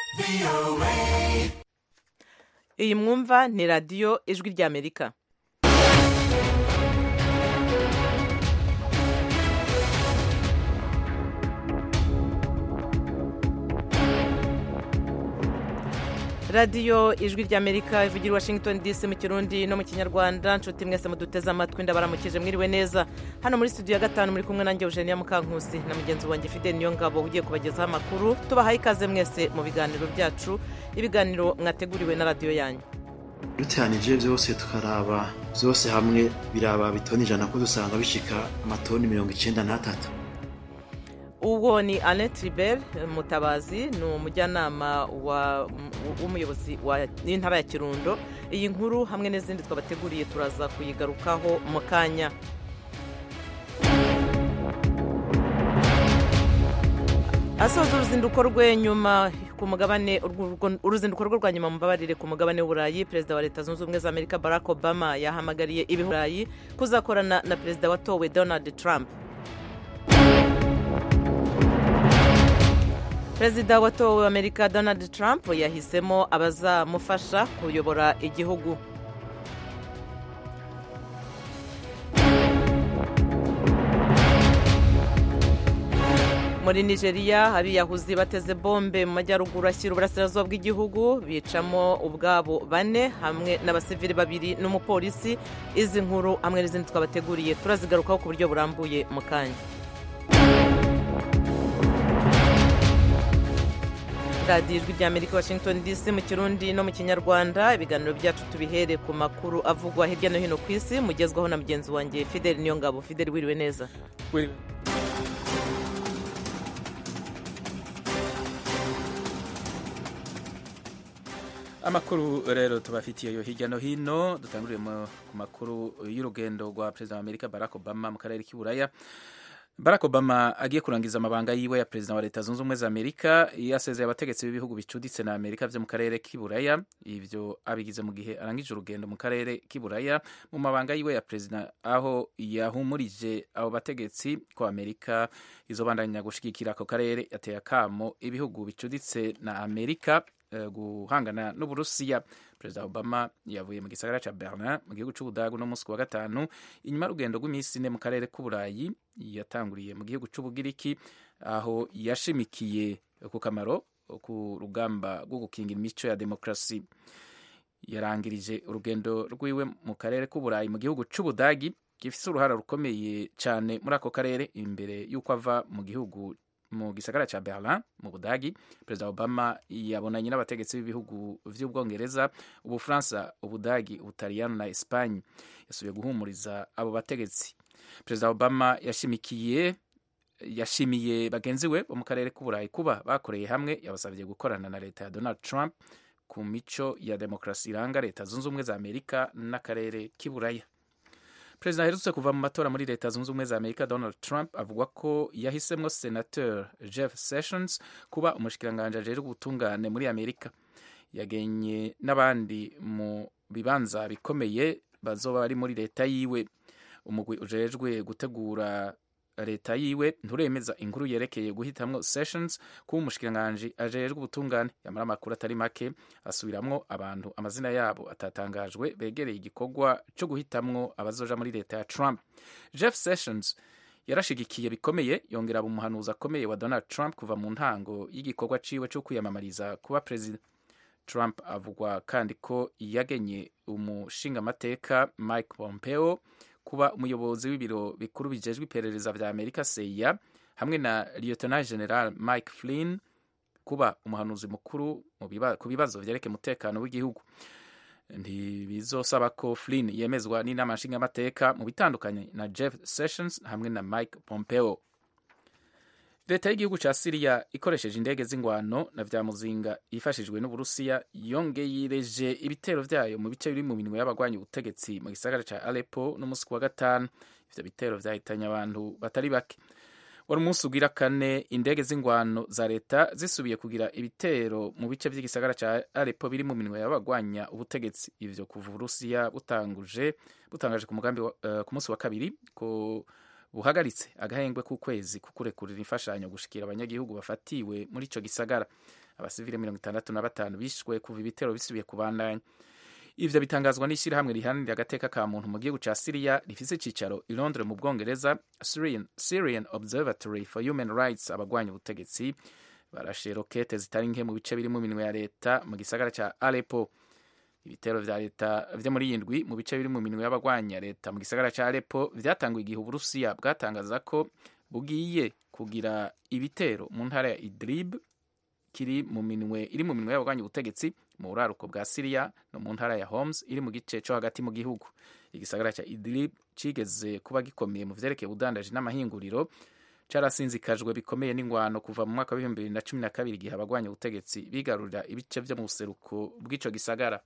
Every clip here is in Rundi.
iyi mwumva ni radiyo ijwi ry'Amerika. radiyo ijwi ry'Amerika ivugira i Washington DC mu Kirundi no mu Kinyarwanda. Nshuti mwese muduteze amatwi ndabaramukije mwiriwe neza. Hano muri studio ya gatanu muri kumwe nanjye Eugenia Mukankusi na mugenzi wanjye Fidel Niyongabo ugiye kubagezaho amakuru. Tubahaye ikaze mwese mu biganiro byacu, ibiganiro mwateguriwe na radiyo yanyu. Duteranije byose tukaraba byose hamwe biraba bitoni 100 ko dusanga bishika amatoni 93. Uwo ni Alain Tribert Mutabazi, ni umujyanama w'umuyobozi w'intara ya Kirundo. Iyi nkuru hamwe n'izindi twabateguriye turaza kuyigarukaho mu kanya. Asoza uruzinduko rwe nyuma ku mugabane uruzinduko rwe rwa nyuma mubabarire ku mugabane w'Uburayi, Perezida wa Leta Zunze Ubumwe za Amerika Barack Obama yahamagariye ibihurayi kuzakorana na Perezida watowe Donald Trump. Perezida watowe Amerika Donald Trump yahisemo abazamufasha kuyobora igihugu. Muri Nigeria abiyahuzi bateze bombe mu majyaruguru ashyira uburasirazuba bw'igihugu, bicamo ubwabo 4 hamwe n'abasivili 2 n'umupolisi. Izi nkuru hamwe n'izindi twabateguriye turazigarukaho ku buryo burambuye mu kanya. radiyo ijwi ry'Amerika Washington DC mu Kirundi no mu Kinyarwanda. Ibiganiro byacu tubihere ku makuru avugwa hirya no hino ku isi, mugezwaho na mugenzi wanjye Fidel Niyongabo. Fidel, wiriwe neza? Amakuru rero tubafitiye yo hirya no hino. Dutanguriye ku makuru y'urugendo rwa Perezida wa Amerika Barack Obama mu karere k'Iburaya. Barack Obama agiye kurangiza amabanga yiwe ya Perezida wa Leta Zunze Ubumwe za Amerika, yasezeye abategetsi b'ibihugu bicuditse na Amerika byo mu karere k'Iburaya. Ivyo abigize mu gihe arangije urugendo mu karere k'Iburaya mu mabanga yiwe ya Perezida, aho yahumurije abo bategetsi ko Amerika izobandanya gushigikira ako karere. Yateye akamo ibihugu bicuditse na Amerika guhangana n'Uburusiya. Perezida Obama yavuye mu gisagara ca Berlin mu gihugu c'Ubudagi no musi wa gatanu inyuma y'urugendo rw'imisi 4 mu karere k'Uburayi. Yatanguriye mu gihugu c'Ubugiriki aho yashimikiye ku kamaro ku rugamba rwo gukingira imico ya demokrasi. Yarangirije urugendo rwiwe mu karere k'Uburayi mu gihugu c'Ubudagi gifise uruhara rukomeye cyane muri ako karere. Imbere y'uko ava mu gisagara ca Berlin mu Budagi, Perezida Obama yabonanye n'abategetsi b'ibihugu vy'Ubwongereza, Ubufaransa, Ubudagi, Ubutaliyano na Espagne. Yasubiye guhumuriza abo bategetsi. Perezida Obama yashimiye bagenzi we bo mu karere k'Uburayi kuba bakoreye hamwe. Yabasabye gukorana na leta ya Donald Trump ku mico ya demokrasi iranga Leta Zunze Ubumwe za Amerika n'akarere k'Iburaya. Perezida aherutse kuva mu matora muri Leta Zunze Ubumwe za Amerika Donald Trump avugwa ko yahisemwo Senator Jeff Sessions kuba umushikiranganje ajejwe ubutungane muri Amerika. Yagenye n'abandi mu bibanza bikomeye bazoba bari muri leta yiwe. Umugwi ujejwe gutegura leta yiwe nturemeza inkuru yerekeye guhitamwo Sessions kuba umushikiranganje ajejwe ubutungane. Yamara amakuru atari make asubiramwo abantu amazina yabo atatangajwe begereye igikorwa cyo guhitamwo abazoja muri leta ya Trump. Jeff Sessions yarashigikiye bikomeye, yongera umuhanuzi akomeye wa Donald Trump kuva mu ntango y'igikorwa ciwe cyo kwiyamamariza kuba perezida. Trump avugwa kandi ko yagenye umushingamateka Mike Pompeo kuba umuyobozi w'ibiro bikuru bijejwe iperereza vya Amerika CIA, hamwe na Lieutenant General Mike Flynn kuba umuhanuzi mukuru ku bibazo vyerekeye umutekano w'igihugu. Ntibizosaba ko Flynn yemezwa n'inama nshingamateka mu bitandukanye na Jeff Sessions hamwe na Mike Pompeo. Leta y'igihugu ca Syria ikoresheje indege z'ingwano na vya muzinga yifashijwe n'Uburusiya yongeyereje ibitero vyayo mu bice biri mu minwe y'abagwanya ubutegetsi mu gisagara ca Aleppo no musi wa gatanu. Ivyo bitero vyahitanye abantu batari bake. Wari umunsi ugira 4 indege z'ingwano za leta zisubiye kugira ibitero mu bice vy'igisagara ca Aleppo biri mu minwe y'abagwanya ubutegetsi. Ivyo kuva Uburusiya butangaje ku mugambi ku musi wa kabiri ko buhagaritse agahengwe k'ukwezi kukurekurira imfashanyo gushikira abanyagihugu bafatiwe muri ico gisagara. abasivile 65 bishwe kuva ibitero bisubiye kubandanya. Ivyo bitangazwa n'ishirahamwe riharanira agateka ka muntu mu gihugu ca Syria rifise icicaro i Londres mu Bwongereza, Syrian Observatory for Human Rights. Abagwanya ubutegetsi barashe rokete zitari nke mu bice biri mu minwe ya leta mu gisagara ca Aleppo. Ibitero vya leta vyo muri indwi mu bice biri mu minwe y'abagwanya leta mu gisagara ca Aleppo vyatanguye igihe Uburusiya bwatangaza ko bugiye kugira ibitero mu ntara ya Idlib iri mu minwe y'abagwanya ubutegetsi mu buraruko bwa Syria no mu ntara ya Homs iri mu gice cyo hagati mu gihugu. Igisagara ca Idlib cigeze kuba gikomeye mu vyerekeye ubudandaji n'amahinguriro, carasinzikajwe bikomeye n'ingwano kuva mu mwaka wa 2012 igihe abagwanya ubutegetsi bigarurira ibice vyo mu buseruko bw'ico gisagara.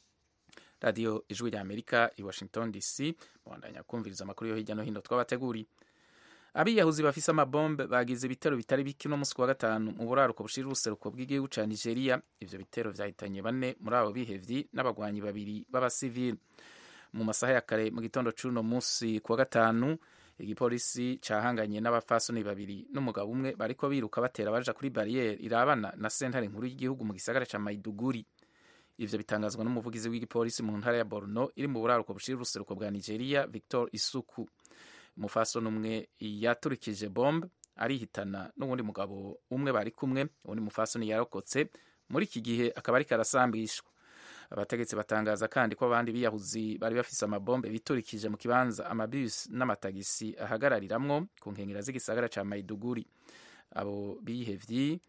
Radio Ijwi rya Amerika i Washington DC, mwandanya kumviriza amakuru yo hirya no hino twabateguri. Abiyahuzi bafise amabombe bagize ibitero bitari biki no musi wa gatanu mu buraruko bushira uruseruko bw'igihugu ca Nigeria. Ivyo bitero vyahitanye 4 muri abo bihevyi n'abagwanyi 2 b'abasivili. Mu masaha ya kare mu gitondo c'uno musi ku wa gatanu, igipolisi cahanganye n'abafasoni 2 n'umugabo umwe bariko biruka batera baja kuri barriere irabana na sentare nkuru y'igihugu mu gisagara ca Maiduguri. Ivyo bitangazwa n'umuvugizi w'igipolisi mu ntara ya Borno iri mu buraruko bushira uruseruko bwa Nigeria, Victor Isuku. Umufasoni umwe yaturikije bombe arihitana n'uwundi mugabo umwe bari kumwe, uwundi mufasoni yarokotse muri iki gihe akaba ariko arasambishwa. Abategetsi batangaza kandi ko abandi biyahuzi bari bafise amabombe biturikije mu kibanza amabus n'amatagisi ahagarariramwo ku nkengera z'igisagara ca Maiduguri. Abo bihevyi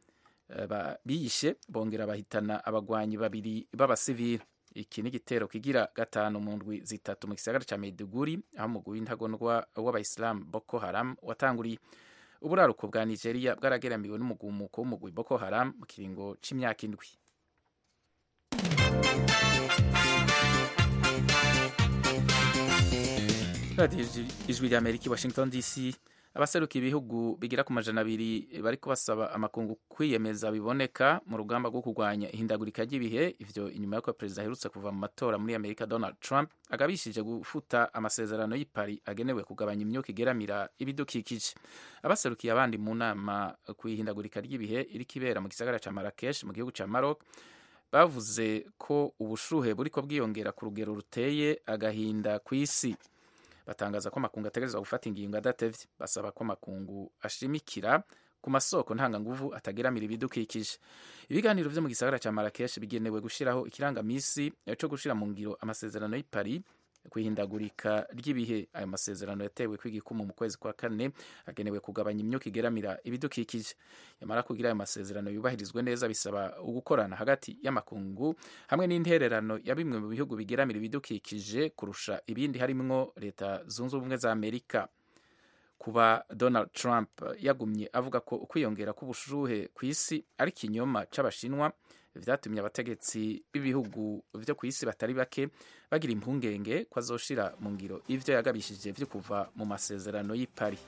biyishe bongera bahitana abagwanyi 2 b'abasivili. Iki ni igitero kigira 5 mu ndwi zitatu mu gisagara ca Maiduguri, aho umugwi w'intagondwa w'abayisilamu Boko Haram watanguriye. Uburaruko bwa Nigeria bwarageramiwe n'umugumuko w'umugwi Boko Haram mu kiringo c'imyaka 7. Radio Ijwi rya Amerika, Washington DC. Abaseruka ibihugu bigira ku majana 2 bariko basaba amakungu kwiyemeza biboneka mu rugamba rwo kurwanya ihindagurika ry'ibihe. Ivyo inyuma y'uko perezida aherutse kuva mu matora muri Amerika Donald Trump agabishije gufuta amasezerano y'i Paris agenewe kugabanya imyuka igeramira ibidukikije. Abaserukiye abandi mu nama ku ihindagurika ry'ibihe iri kibera mu gisagara ca Marrakesh mu gihugu ca Maroc bavuze ko ubushuhe buriko bwiyongera ku rugero ruteye agahinda kw'isi. Batangaza ko amakungu ategerezwa gufata ingingo adatevye. Basaba ko amakungu ashimikira ku masoko ntanganguvu atageramira ibidukikije. Ibiganiro vyo mu gisagara ca Marrakesh bigenewe gushiraho ikirangamisi cyo gushira mu ngiro amasezerano y'i Paris kwihindagurika ry'ibihe. Ayo masezerano yatewe kw'igikumu mu kwezi kwa 4 agenewe kugabanya imyuka igeramira ibidukikije. Yamara kugira ayo masezerano yubahirizwe neza bisaba ugukorana hagati y'amakungu hamwe n'intererano ya bimwe mu bihugu bigeramira ibidukikije kurusha ibindi, harimwo Leta Zunze Ubumwe za Amerika. Kuba Donald Trump yagumye avuga ko ukwiyongera k'ubushuhe kw'isi ari kinyoma c'abashinwa vyatumye abategetsi b'ibihugu vyo kw'isi batari bake bagira impungenge ko azoshira mu ngiro ivyo yagabishije vyo kuva mu masezerano y'i Paris.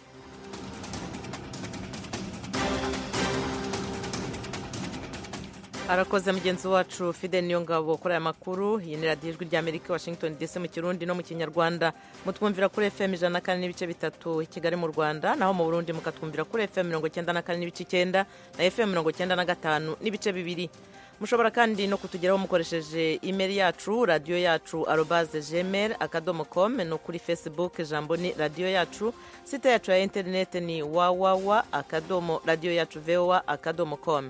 Arakoze mugenzi wacu Fidel Niyongabo kuri aya makuru. Iyi ni Radio Ijwi rya Amerika, Washington DC mu Kirundi no mu Kinyarwanda. Mutwumvira kuri FM 104.3 i Kigali mu Rwanda, naho mu Burundi mukatwumvira kuri FM 94.9 na FM 95.2. Mushobora kandi no kutugeraho mukoresheje email yacu radio yacu @gmail.com, no kuri Facebook jambo ni radio yacu, site yacu ya internet ni www.radioyacu.voa.com.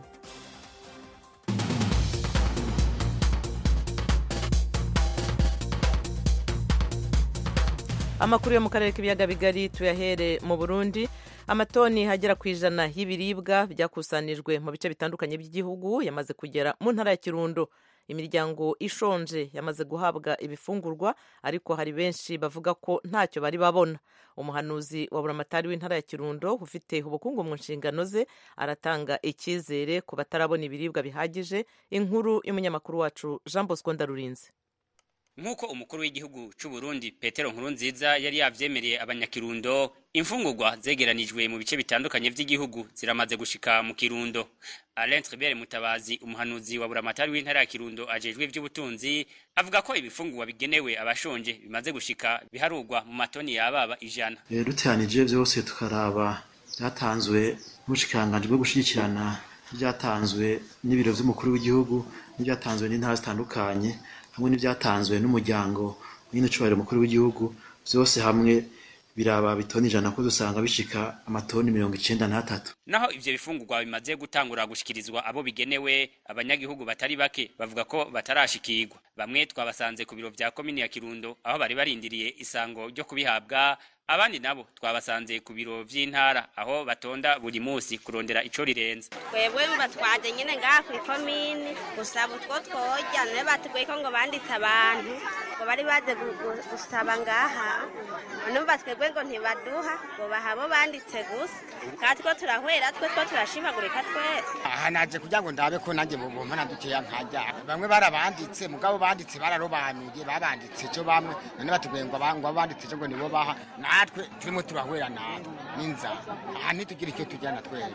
Amakuru yo mu karere k'ibiyaga bigari tuyahere mu Burundi. Amatoni hagera ku 100 y'ibiribwa byakusanijwe mu bice bitandukanye by'igihugu yamaze kugera mu ntara ya Kirundo. Imiryango ishonje yamaze guhabwa ibifungurwa, ariko hari benshi bavuga ko ntacyo bari babona. Umuhanuzi wa buramatari w'intara ya Kirundo ufite ubukungu mu nshingano ze aratanga icyizere ku batarabona ibiribwa bihagije. Inkuru y'umunyamakuru wacu Jean Bosco Ndarurinze. Nkuko umukuru w'igihugu c'u Burundi Petero Nkurunziza yari yavyemereye abanyakirundo, imfungurwa zegeranijwe mu bice bitandukanye vy'igihugu ziramaze gushika mu Kirundo. Alain Tribert Mutabazi, umuhanuzi wa buramatari w'intara ya Kirundo ajejwe ivy'ubutunzi, avuga ko ibifungurwa bigenewe abashonje bimaze gushika biharurwa mu matoni yababa 100. Duteranije vyose tukaraba byatanzwe n'ubushikanganje bwo gushigikirana n'ibyatanzwe n'ibiro vy'umukuru w'igihugu n'ibyatanzwe n'intara zitandukanye hamwe n'ibyatanzwe n'umuryango nyine ucubahira umukuru w'igihugu vyose hamwe biraba bitoni 100 ko dusanga bishika amatoni 93. Naho ivyo bifungurwa bimaze gutangura gushikirizwa abo bigenewe, abanyagihugu batari bake bavuga ko batarashikirwa. Bamwe twabasanze ku biro vya komine ya Kirundo aho bari barindiriye isango ryo kubihabwa, abandi nabo twabasanze ku biro vy'intara aho batonda buri munsi kurondera ico rirenze. Twebwe batwaje nyene ngaha kuri komine gusaba utwo twoja, ne batubwiye ko ngo banditse abantu ngo bari baje gusaba ngaha, none batwebwe ngo ntibaduha ngo bahabo banditse gusa, kandi ko turahwera twe turashimagurika twese. Aha naje kugira ngo ndabe ko nanjye mu mpana dukeya nkajya. Bamwe barabanditse mugabo banditse bararobanuye babanditse cyo bamwe, none batubwiye ngo banditse cyo ngo nibo baha natwe turimo turahwera natwe n'inzara. Aha ntitugira icyo tujyana twese,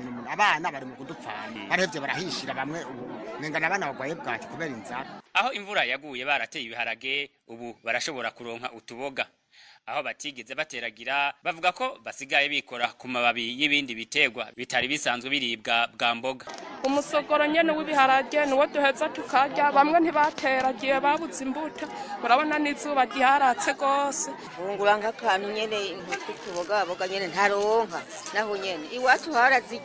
abana bari mu kudupfana barevye barahishira bamwe nengana abana bagwaye bwati kubera inzara. Aho imvura yaguye barateye ibiharage, ubu barashobora kuronka utuboga. Aho batigeze bateragira bavuga ko basigaye bikora ku mababi y'ibindi bitegwa bitari bisanzwe biribwa bwa mboga. Umusogoro nyene w'ibiharage nuwo duheza tukarya, bamwe ntibateragiye babuze imbuto, urabona n'izuba ryaratse gose. Fungura nk'akantu nyene tuboga nyene ntaronka, naho nyene iwacu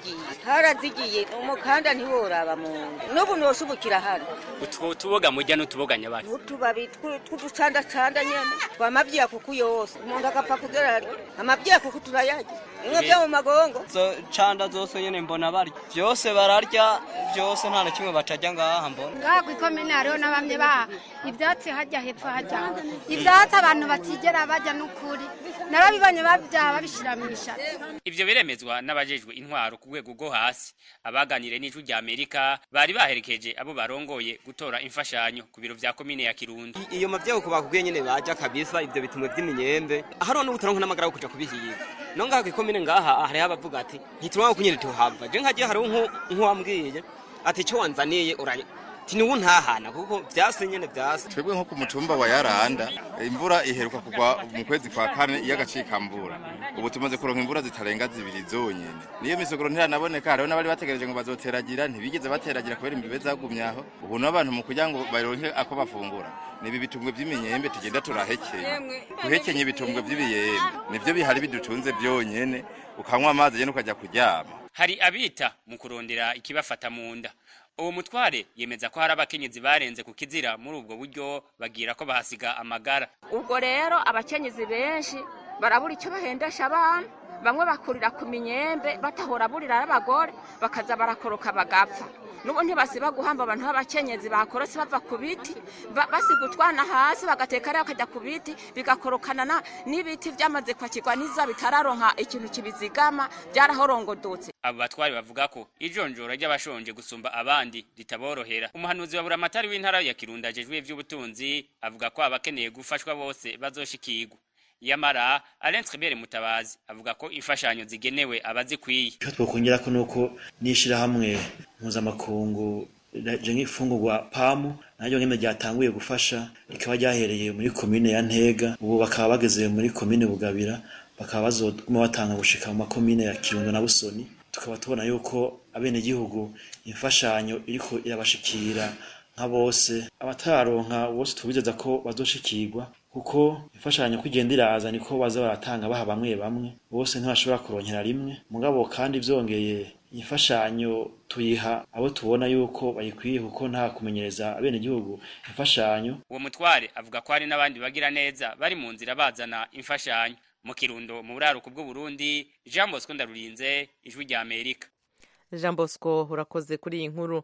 harazigiye umukanda ntiworaba mu nda, n'ubu noshubukira hano. Utuboga mujya n'utuboga nyabaki? Utubabi tw'uducanda nyene twamavyiya kuku yose, umuntu akapfa kugera amavyiya kuku turayarya, imwe byo mu magongo. Canda zose nyene mbona barya, byose bararya, byose nta na kimwe batajya ngaha mbona. Ngaha ku ikomine hariho n'abamwe baha ivyatsi hajya hepfo hajya, ivyatsi abantu batigera bajya n'ukuri, narabibanye babyaha babishira mu ishatsi. Ivyo biremezwa n'abajejwe intwaro ku rwego rwo hasi. Abaganire n'ijwi rya Amerika bari baherekeje abo barongoye gutora imfashanyo ku biro vya komine ya Kirundo. Iyo mavyeyi ko bakubwiye nyene baja kabisa ivyo bitumwe vy'iminyembe, aharo n'ubutaronka n'amagara yo kuja kubihiga. No ngaha ku ikomine ngaha hari abavuga ati ntituronka kunyene tuhava. Je nkagiye hari nk'uwambwiye ati cyo wanzaniye uranye tiniwu ntahana kuko vyase nyene vyase. Twebwe nko ku mutumba wa Yaranda imvura iheruka kugwa mu kwezi kwa kane iy'agacikambura, ubu tumaze kuronka imvura zitarenga 2 zonyene. Niyo misogoro ntiranaboneka, hariho n'abari bategereje ngo bazoteragira ntibigeze bateragira kubera imbibe zagumyaho. Ubu n'abantu mu kugira ngo baronke ako bafungura nibi bitumbwe vy'iminyembe tugenda turahekeye, guhekenye ibitumbwe vy'ibiyembe nivyo bihari bidutunze byonyene, ukanywa amazi yene ukajya kuryama. Hari abita mu kurondera ikibafata mu nda. Uwo mutware yemeza ko hari abakenyezi barenze ku kizira muri ubwo buryo bagira ko bahasiga amagara. Ubwo rero abakenyezi benshi barabura icyo bahendesha abana, bamwe bakurira ku minyembe batahora burira n'abagore bakaza barakoroka bagapfa. Nubo ntibasiba guhamba abantu b'abakenyezi bakorose bava ku biti basigutwana hasi bagateka rero akajya ku biti bigakorokana n'ibiti byamaze kwakirwa niza bitararonka ikintu kibizigama byarahorongodotse. Abo batwari bavuga ko ijonjora ry'abashonje gusumba abandi ritaborohera. Umuhanuzi wa buramatari w'intara ya Kirundo ajejwe ivy'ubutunzi avuga ko abakeneye gufashwa bose bazoshikirwa. Yamara Alentrebere Mutabazi avuga ko imfashanyo zigenewe abazikwiye. Cyo twokongera ko nuko nishira hamwe mpuzamakungu je nk'ifungurwa PAMU naryo nyene ryatanguye gufasha, rikaba ryahereye muri komine ya Ntega, ubu bakaba bageze muri komine Bugabira, bakaba bazoguma batanga gushika mu makomine ya Kirundo na Busoni. Tukaba tubona yuko abene gihugu imfashanyo iriko irabashikira nka bose, abataronka bose tubizeza ko bazoshikirwa, kuko imfashanyo kugenda iraza niko baza baratanga baha bamwe bose ntibashobora kuronkera rimwe. Mugabo kandi vyongeye imfashanyo tuyiha abo tubona yuko bayikwiye, kuko nta kumenyereza abene gihugu imfashanyo. Uwo mutware avuga ko hari n'abandi bagira neza bari mu nzira bazana imfashanyo. Mu Kirundo mu buraruko bw'u Burundi, Jean Bosco Ndarurinze, ijwi rya Amerika. Jean Bosco urakoze kuri iyi nkuru.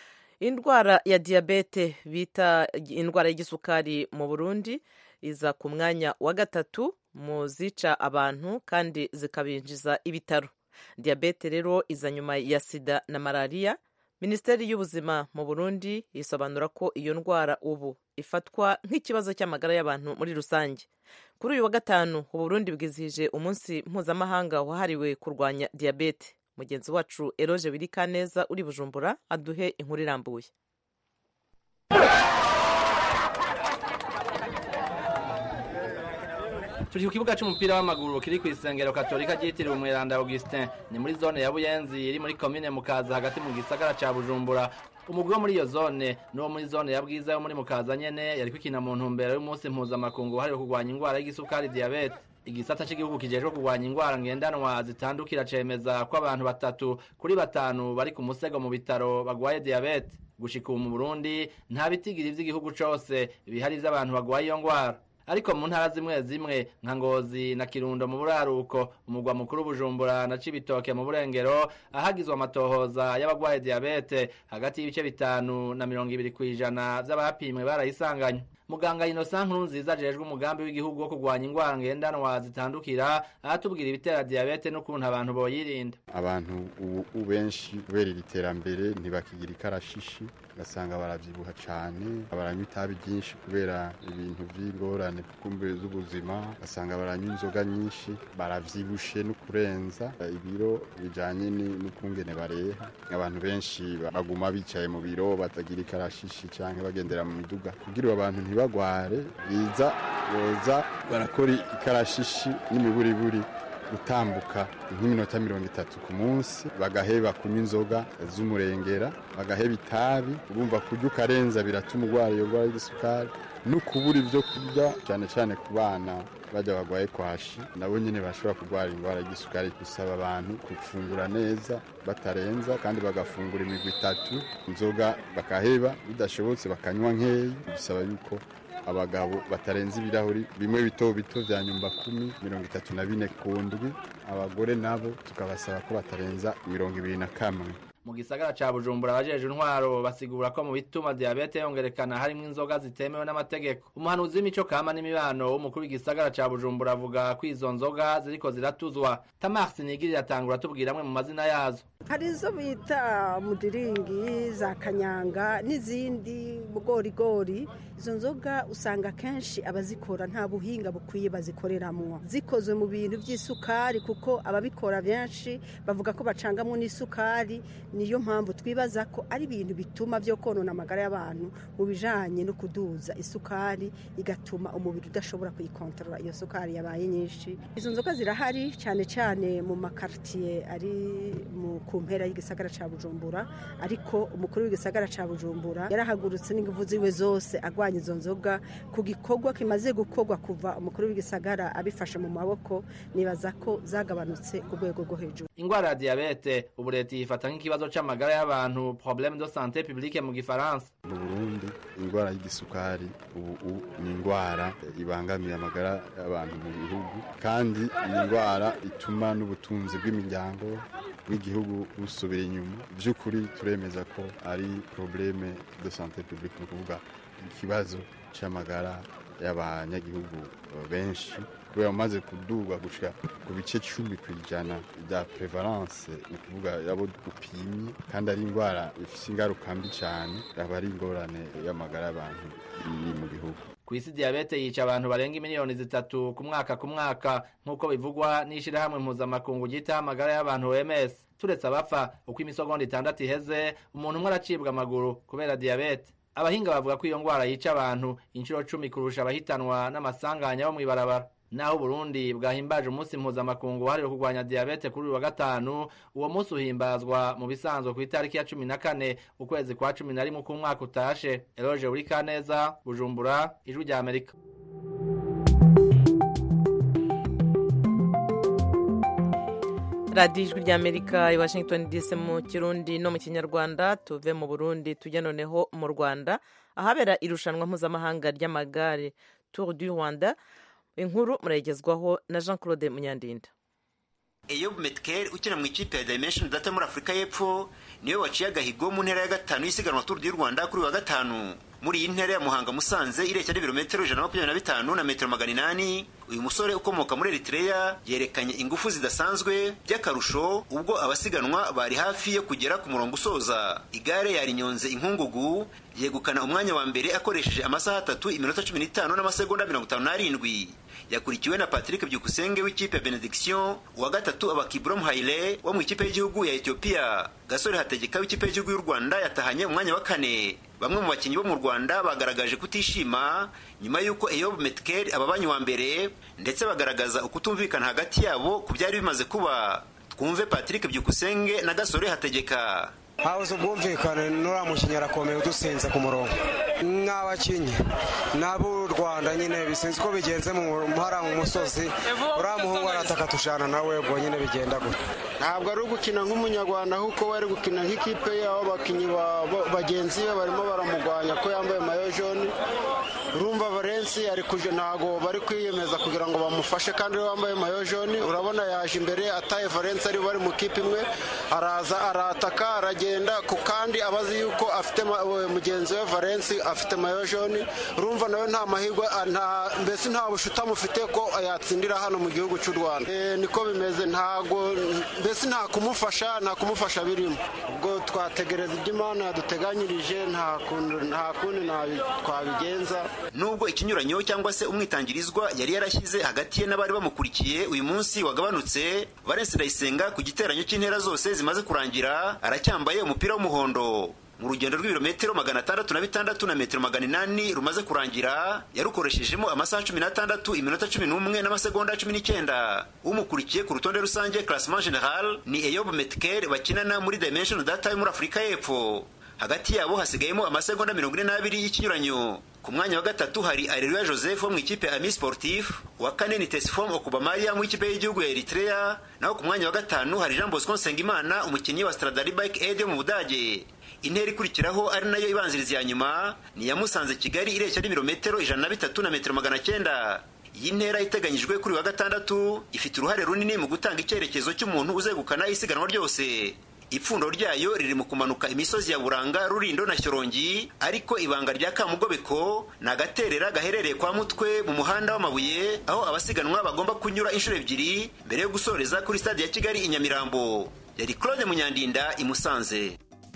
Indwara ya diabete bita indwara y'igisukari mu Burundi iza ku mwanya wa 3 mu zica abantu kandi zikabinjiza ibitaro. Diabete rero iza nyuma ya sida na malaria. Minisiteri y'ubuzima mu Burundi isobanura ko iyo ndwara ubu ifatwa nk'ikibazo cy'amagara y'abantu muri rusange. Kuri uyu wa 5 u Burundi bwizihije umunsi mpuzamahanga wahariwe kurwanya diabete. Mugenzi wacu Eroje Wirikaneza uri Bujumbura aduhe inkuru irambuye. turi ku kibuga c'umupira w'amaguru kiri ku isengero katolika ryitiriwe Umweranda Augustin ni muri zone ya Buyenzi iri muri commune Mukaza hagati mu gisagara ca Bujumbura. Umugwi wo muri iyo zone n'uwo muri zone ya Bwiza yo muri Mukaza nyene yari kwikina mu ntumbero y'umunsi mpuzamakungu wahariwe kurwanya ingwara y'igisukari diabete. Igisata cy'igihugu kijejwe kurwanya ingwara ngendanwa zitandukira cemeza ko abantu 3 kuri 5 bari ku musego mu bitaro bagwaye diabete. Gushika mu Burundi nta bitigiri vy'igihugu cose bihari vy'abantu bagwaye iyo ngwara. Ariko mu ntara zimwe nka Ngozi na Kirundo mu buraruko umugwa mukuru Bujumbura na Cibitoke mu burengero ahagizwe amatohoza y'abagwaye diabete hagati y'ibice 5 na 20% vy'abapimwe barayisanganye. Muganga Innocent Nkurunziza ajejwe umugambi w'igihugu wo kurwanya ingwara ngendanwa zitandukira ahatubwira ibitera diabete n'ukuntu abantu boyirinda. Abantu ubenshi kubera iterambere ntibakigira ikarashishi gasanga baravyibuha cane abaranywa itabi ryinshi kubera ibintu vy'ingorane kumbere z'ubuzima gasanga baranywa inzoga nyinshi baravyibushe no kurenza ibiro bijanye n'ukungene bareha. Abantu benshi baguma bicaye mu biro batagira ikarashishi canke bagendera mu miduga kugira abantu ntibagware biza boza barakora ikarashishi n'imiburiburi gutambuka nk'iminota 30 ku munsi bagaheba kunywa inzoga z'umurengera bagaheba itabi urumva kurya ukarenza biratuma urwara iyo ngwara y'isukari no kubura ivyo kurya cyane cyane ku bana bajya bagwaye kwashi nabo nyene bashobora kurwara ingwara y'isukari. Gusaba abantu gufungura neza batarenza kandi bagafungura imigwi 3 inzoga bakaheba bidashobotse bakanywa nkeyi. Bisaba yuko abagabo batarenza ibirahuri bimwe bito vya nyumba 10-34 kundwi abagore nabo tukabasaba ko batarenza 21. Mu gisagara ca Bujumbura abajeje intwaro basigura ko mu bituma diabete yongerekana harimo inzoga zitemewe n'amategeko. Umuhanuzi w'imico kama n'imibano w'umukuru w'igisagara ca Bujumbura avuga ko izo nzoga ziriko ziratuzwa. Tamars Nigiri atangura tubwira amwe mu mazina yazo. Hari izo bita mudiringi za kanyanga n'izindi bugorigori. Izo nzoga usanga kenshi abazikora nta buhinga bukwiye bazikoreramwo zikozwe mu bintu by'isukari kuko ababikora benshi bavuga ko bacangamwe n'isukari. Niyo mpamvu twibaza ko ari ibintu bituma byo konona amagara y'abantu mu bijanye no kuduza isukari igatuma umubiri udashobora kuyikontrola iyo sukari yabaye nyinshi. Izo nzoga zirahari cyane cyane mu makartier ari mu kumpera y'igisagara ca Bujumbura ariko umukuru w'igisagara ca Bujumbura yarahagurutse n'inguvu ziwe zose agwanya izo nzoga ku gikorwa kimaze gukorwa kuva umukuru w'igisagara abifashe mu maboko. Nibaza ko zagabanutse ku rwego rwo hejuru. Ingwara ya diabete ubu leta yifata nk'ikibazo c'amagara y'abantu problème de santé publique mu gifaransa. Mu Burundi ingwara y'isukari ubu ni ingwara ibangamiye amagara y'abantu mu bihugu kandi ni ingwara ituma n'ubutunzi bw'imiryango w'igihugu busubira inyuma. By'ukuri turemeza ko ari problème de santé publique mu kuvuga ikibazo c'amagara y'abanyagihugu benshi kubera umaze kuduga gushika ku bice 10% da prevalence ni kuvuga yabo gupimye kandi ari ingwara ifise ingaruka mbi cyane aba ari ingorane y'amagara y'abantu mu gihugu. Kwisi diabete yica abantu barenga miliyoni 3 ku mwaka nkuko bivugwa n'ishirahamwe mpuzamakungu gita amagara y'abantu OMS. Turetse abapfa uko imisogonda 6 iheze umuntu umwe aracibwa amaguru kubera diabete. Abahinga bavuga ko iyo ngwara yica abantu inshuro 10 kurusha abahitanwa n'amasanganya bo mwibarabara. Naho Burundi bwahimbaje umunsi mpuzamakungu wahariwe kurwanya diabete kuri wa 5 uwo munsi uhimbazwa mu bisanzwe ku itariki ya 14 ukwezi kwa 11 ku mwaka utashe. Eloge Urikaneza, Bujumbura, Ijwi rya Amerika. Radio Ijwi rya Amerika i Washington DC mu Kirundi no mu Kinyarwanda. Tuve mu Burundi tujya noneho mu Rwanda ahabera irushanwa mpuzamahanga ry'amagare Tour du Rwanda. Inkuru murayigezwaho na Jean Claude Munyandinda. Eyob Metkel ukina mu ikipe ya Dimension Data muri Afrika y'Epfo niwe waciye agahigo mu ntera ya 5 y'isiganwa Tour du Rwanda kuri wa 5. Muri iyi ntera ya Muhanga Musanze irekera ibirometero 125 na metero 800 uyu musore ukomoka muri Eritrea yerekanye ingufu zidasanzwe by'akarusho ubwo abasiganwa bari hafi yo kugera ku murongo usoza. Igare yari nyonze inkungugu yegukana umwanya wa mbere akoresheje amasaha 3 iminota 15 n'amasegonda 57. yakurikiwe na Patrick Byukusenge w'ikipe ya Benediction, uwa gatatu aba Kibrom Haile wo mu ikipe y'igihugu ya Ethiopia. Gasore Hategeka w'ikipe y'igihugu y'u Rwanda yatahanye umwanya wa kane. Bamwe mu bakinnyi bo mu Rwanda bagaragaje kutishima nyuma y'uko Eyob Metkel ababanye wa mbere, ndetse bagaragaza ukutumvikana hagati yabo ku byari bimaze kuba. Twumve Patrick Byukusenge na Gasore Hategeka. Habuze ubwumvikane n'uriya mukinnyi arakomeye udusinze ku murongo n'abakinnyi n'abo Rwanda nyine bisinze uko bigenze mu mpara mu musozi, uriya muhungu arataka tushana nawe ubwo nyine bigenda gute. Ntabwo ari ugukina nk'umunyarwanda ahubwo bari gukina nk'ikipe yabo, abakinnyi bagenzi be barimo baramugwanya ko yambaye mayo jaune. Urumva Valence ari kuje, ntago bari kwiyemeza kugira ngo bamufashe, kandi wambaye mayo jaune urabona yaje imbere ataye Valence ari bari mu kipe imwe, araza arataka aragenda ku kandi abazi yuko afite mugenzi we Valence afite mayo jaune. Urumva nawe nta mahirwe mbese nta bushuta mufite ko yatsindira hano mu gihugu cy'u Rwanda. Niko bimeze, ntago mbese nta kumufasha birimo. Ubwo twategereza ibyo Imana yaduteganyirije, nta kundi twabigenza. Nubwo ikinyuranyo cyangwa se umwitangirizwa yari yarashyize hagati ye n'abari bamukurikiye uyu munsi wagabanutse, Valence Ndayisenga ku giteranyo cy'intera zose zimaze kurangira aracyambaye umupira w'umuhondo. Mu rugendo rw'ibirometero 606 na metero 800 rumaze kurangira, yarukoreshejemo amasaha 16 iminota 11 n'amasegonda 19. Umukurikiye ku rutonde rusange classement general ni Eyob Metkel bakinana muri Dimension Data muri Afrika y'Epfo. Hagati yabo hasigayemo amasegonda 42 y'ikinyuranyo. Ku mwanya wa gatatu hari Areruya Joseph wo mu ikipe ya Ami Sportif, wa kane ni Tesfom Okubamariya mu ikipe y'igihugu ya Eritrea, naho ku mwanya wa gatanu hari Jean Bosco Nsengimana umukinnyi wa Stradali Bike Aid mu Budage. Intera ikurikiraho ari nayo ibanziriza ya nyuma ni ya Musanze Kigali ireshya n'ibirometero 103 na metero 900. Iyi ntera iteganyijwe kuri wa gatandatu ifite uruhare runini mu gutanga icyerekezo cy'umuntu uzegukana isiganwa ryose. Ipfundo ryayo riri mu kumanuka imisozi ya Buranga, Rurindo na Shyorongi, ariko ibanga rya Kamugobeko na Gaterera gaherereye kwa Mutwe mu muhanda w'amabuye, aho abasiganwa bagomba kunyura inshuro ebyiri mbere yo gusoreza kuri stade ya Kigali i Nyamirambo. Yari Claude Munyandinda i Musanze.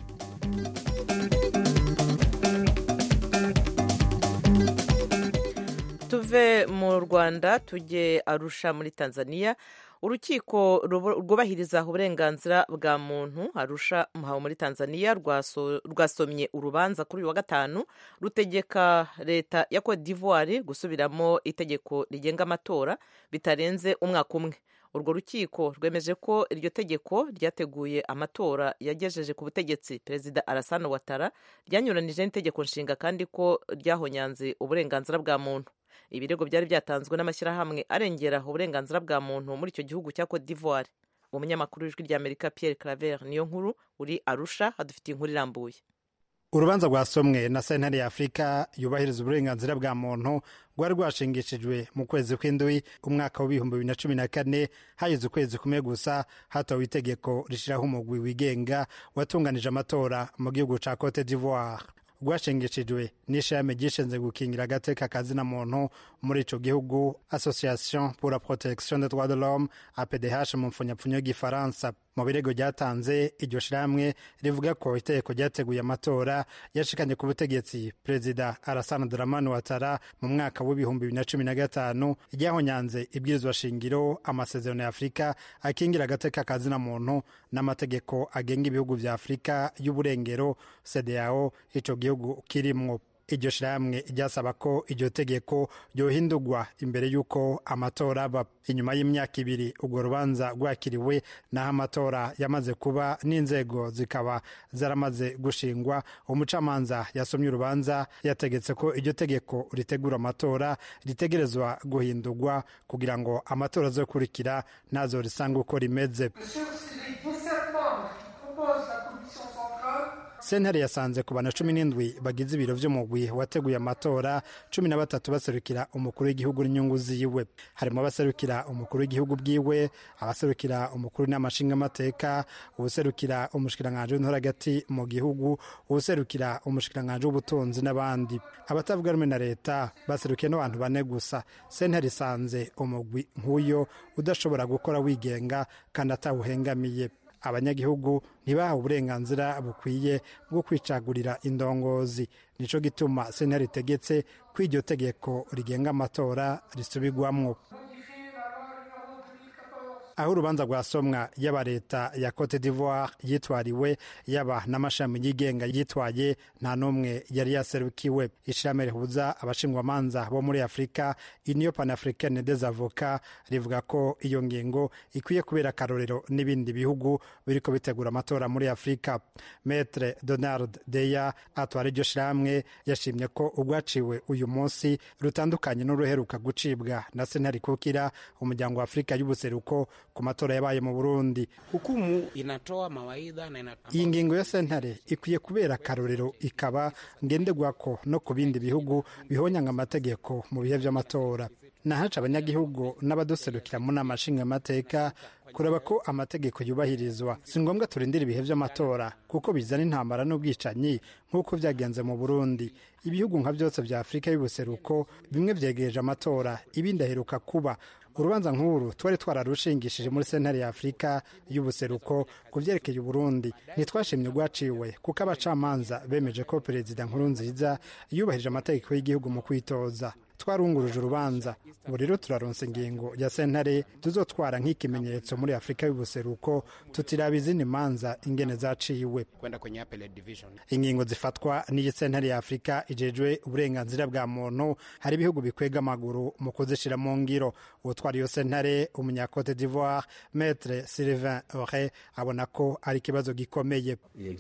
Tuve mu Rwanda tujye Arusha muri Tanzania. Urukiko rwubahiriza uburenganzira bwa muntu Arusha muri Tanzania rwasomye urubanza kuri uyu wa gatanu rutegeka leta ya Cote d'Ivoire gusubiramo itegeko rigenga amatora bitarenze umwaka umwe. Urwo rukiko rwemeje ko iryo tegeko ryateguye amatora yagejeje ku butegetsi Perezida Alassane Ouattara ryanyuranije n'itegeko nshinga, kandi ko ryahonyanze uburenganzira bwa muntu. Ibirego byari byatanzwe n'amashyirahamwe arengera uburenganzira bwa muntu muri icyo gihugu cya Cote d'Ivoire. Umunyamakuru w'ijwi ry'Amerika Pierre Claver niyo nkuru uri Arusha adufitiye inkuru irambuye. Urubanza rwasomwe na sentare ya Afurika yubahiriza uburenganzira bwa muntu rwari rwashingishijwe mu kwezi kw'indwi umwaka w'ibihumbi 2014. Hageze ukwezi kumwe gusa hatowe itegeko rishiraho umugwi wigenga watunganije amatora mu gihugu ca Cote d'Ivoire. Rwashingishijwe n'ishami gishinzwe gukingira agateka kazina muntu muri ico gihugu, Association pour la protection des droits de l'homme, APDH mu mfunyapfunyo y'igifaransa. Mu birego ryatanze, iryo shirahamwe rivuga ko itegeko ryateguye amatora yashikanye ku butegetsi Perezida Alassane Dramane Ouattara mu mwaka w'ibihumbi 2015, ryahonyanze ibwirizwa shingiro, amasezerano ya Afurika akingira agateka kazina muntu n'amategeko agenga ibihugu vya Afurika y'uburengero CEDEAO ico gihugu kirimwo. Iryo shirahamwe ryasaba ko iryo tegeko ryohindurwa imbere y'uko amatora aba. Inyuma y'imyaka 2 urwo rubanza rwakiriwe naho amatora yamaze kuba n'inzego zikaba zaramaze gushingwa, umucamanza yasomye urubanza yategetse ko iryo tegeko ritegura amatora ritegerezwa guhindurwa kugira ngo amatora azokurikira nazo risanga uko rimeze. Sentare yasanze ku bana 17 bagize ibiro vy'umugwi wateguye amatora, 13 baserukira umukuru w'igihugu n'inyungu ziwe. Harimo abaserukira umukuru w'igihugu bwiwe, abaserukira umukuru n'amashinga amateka, ubuserukira umushikiranganje w'intoragati mu gihugu, ubuserukira umushikiranganje w'ubutunzi n'abandi. Abatavuga rumwe na leta baserukiye n'abantu bane gusa. Sentare isanze umugwi nk'uyo udashobora gukora wigenga kandi atawuhengamiye. abanyagihugu ntibahawe uburenganzira bukwiye bwo kwicagurira indongozi. nico gituma sentare itegetse ko iryo tegeko rigenga amatora risubirwamwo. Aho urubanza rwasomwa yaba leta ya Cote d'Ivoire yitwariwe yaba n'amashami yigenga yitwaye nta n'umwe yari yaserukiwe. Ishirahamwe rihuza abashingwamanza bo muri Afurika Union Panafricaine des Avocats rivuga ko iyo ngingo ikwiye kubera akarorero n'ibindi bihugu biriko bitegura amatora muri Afurika. Maître Donald Deya atwara iryo shirahamwe yashimye ko urwaciwe uyu munsi rutandukanye n'uruheruka gucibwa na sentare ikukira umuryango wa Afurika y'ubuseruko ku matora yabaye mu Burundi. Hukumu inatoa mawaidha na iyi ngingo ya sentare ikwiye kubera akarorero ikaba ngenderwako no ku bindi bihugu bihonyanga amategeko mu bihe vy'amatora. Nahaca abanyagihugu n'abaduserukira mu nama nshingamateka kuraba ko amategeko yubahirizwa. Si ngombwa turindira ibihe vy'amatora kuko bizana intambara n'ubwicanyi nk'uko vyagenze mu Burundi. Ibihugu nka vyose vya Afurika y'ubuseruko bimwe vyegereje amatora, ibindi aheruka kuba. Urubanza nkuru twari twararushingishije muri sentare ya Afurika y'ubuseruko ku vyerekeye Burundi ntitwashimye rwaciwe kuko abacamanza bemeje ko Perezida Nkurunziza yubahirije amategeko y'igihugu mu kwitoza. Twarunguruje urubanza ubu rero turaronse ingingo ya sentare tuzotwara nk'ikimenyetso muri Afurika y'ubuseruko tutiraba izindi manza ingene zaciwe. kwenda kwenye appellate division. Ingingo zifatwa n'iyi sentare ya Afurika ijejwe uburenganzira bwa muntu hari ibihugu bikwega amaguru mu kuzishira mu ngiro. Utwara iyo sentare umunya Cote d'Ivoire Maître Sylvain Auré abona ko ari ikibazo gikomeye.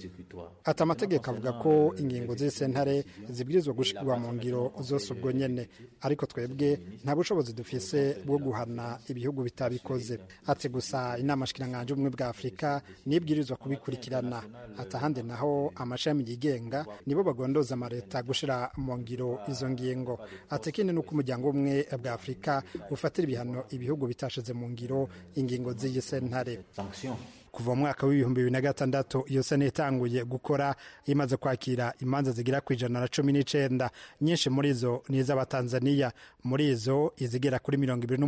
Ati amategeko avuga ko ingingo z'isentare zibwirizwa gushikirwa mu ngiro zose ubwo nyene, ariko twebwe nta bushobozi dufise bwo guhana ibihugu bitabikoze. Ati gusa inama shikiranganje ubumwe bwa Afurika nibwirizwa kubikurikirana. Ati ahandi naho amashami yigenga nibo bagondoza amareta gushira mu ngiro izo ngingo. Ati kindi nuko umuryango umwe bwa Afurika ufatira ibihano ibihugu bitashize mu ngiro ingingo z'iyi sentare. Kuva mu mwaka w'2006 iyo sentare itanguye gukora imaze kwakira imanza zigira ku 119, nyinshi muri zo ni iz'Abatanzania. Muri izo izigera kuri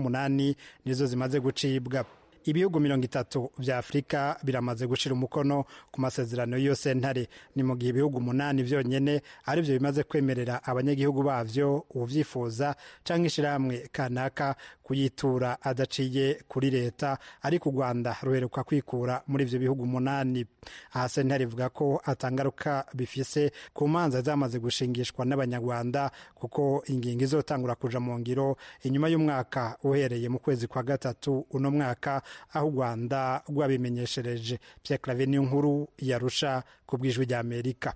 28 nizo zimaze gucibwa. Ibihugu 30 vya Afurika biramaze gushira umukono ku masezerano y'iyo sentare. Ni mu gihe ibihugu 8 vyonyene ari byo bimaze kwemerera abanyagihugu bavyo uvyifuza canke ishirahamwe kanaka kuyitura adaciye kuri leta, ariko u Rwanda ruheruka kwikura muri ivyo bihugu 8. Aha sentare ivuga ko atangaruka bifise ku manza zamaze gushingishwa n'abanyarwanda kuko ingingo izotangura kuja mu ngiro inyuma y'umwaka uhereye mu kwezi kwa gatatu uno mwaka, aho u Rwanda rwabimenyeshereje. Pierre Claver Niyonkuru yarusha ku bw'ijwi rya Amerika.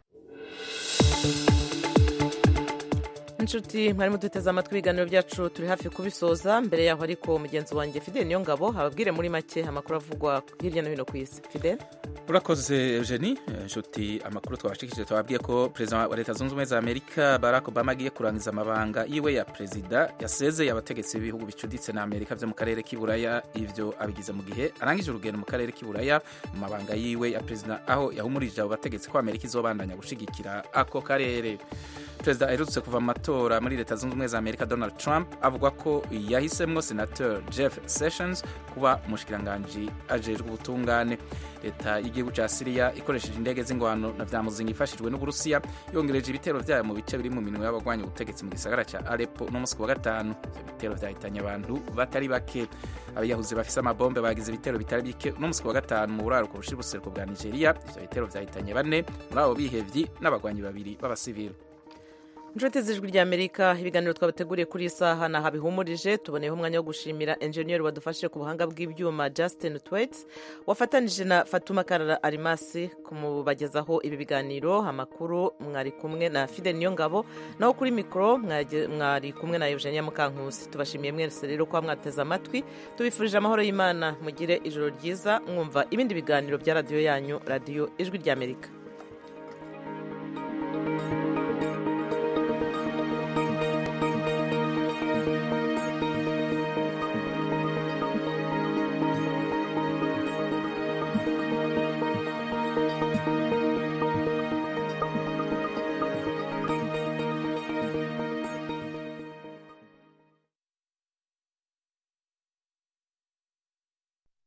inshuti mwari muduteze amatwi ibiganiro byacu turi hafi kubisoza. Mbere yaho ariko mugenzi wanjye Fidel Niyongabo ababwire muri make amakuru avugwa hirya no hino ku isi. Fidel, urakoze Eugenie. Inshuti, amakuru twabashikije twababwiye ko perezida wa leta zunze ubumwe za Amerika Barack Obama agiye kurangiza amabanga yiwe ya perezida, yasezeye abategetsi b'ibihugu bicuditse na Amerika vyo mu karere k'iburaya. Ivyo abigize mu gihe arangije urugendo mu karere k'iburaya mu mabanga yiwe ya perezida, aho yahumurije abo bategetsi ko Amerika izobandanya gushigikira ako karere. Perezida aherutse kuva mu matora muri leta zunze ubumwe za Amerika Donald Trump avuga ko yahisemwo senateur Jeff Sessions kuba umushikiranganji ajejwe ubutungane. Leta y'igihugu ca Syria ikoresheje indege z'ingwano na vyamuzinga ifashijwe n'Uburusiya yongereje ibitero vyayo mu bice biri mu minwe y'abagwanya ubutegetsi mu gisagara ca Aleppo no musi wa gatanu. Ivyo bitero vyahitanye abantu batari bake. Abayahuzi bafise amabombe bagize ibitero bitari bike no musi wa gatanu mu buraruko bushira ubuseruko bwa Nigeria. Ivyo bitero vyahitanye 4 muri abo bihevyi n'abagwanyi 2 b'abasivili. inshuti z'ijwi rya Amerika, ibiganiro twabateguriye kuri isaha naha bihumurije. Tuboneyeho umwanya wo gushimira engineer wadufashije ku buhanga bw'ibyuma Justin Twaits, wafatanije na Fatuma Karara Arimasi kumubagezaho ibi biganiro. Amakuru mwari kumwe na Fidel Niyongabo, naho kuri mikro mwari kumwe na Eugenia Mukankusi. Tubashimiye mwese rero ko mwateze amatwi, tubifurije amahoro y'Imana, mugire ijoro ryiza mwumva ibindi biganiro bya radio yanyu, radio ijwi rya Amerika.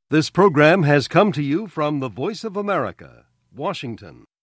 This program has come to you from the Voice of America, Washington.